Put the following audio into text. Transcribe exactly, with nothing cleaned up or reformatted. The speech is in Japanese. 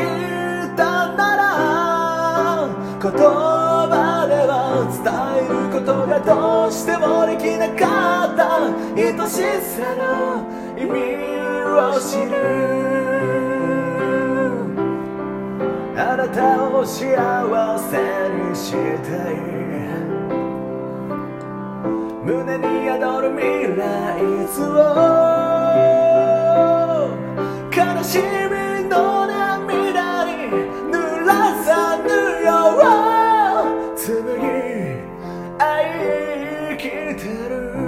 たなら言葉では伝えることがどうしてもできなかった愛しさの意味を知るあなたを幸せにしたい胸に宿る未来図を悲しみの涙に濡らさぬよう紡ぎ愛きてる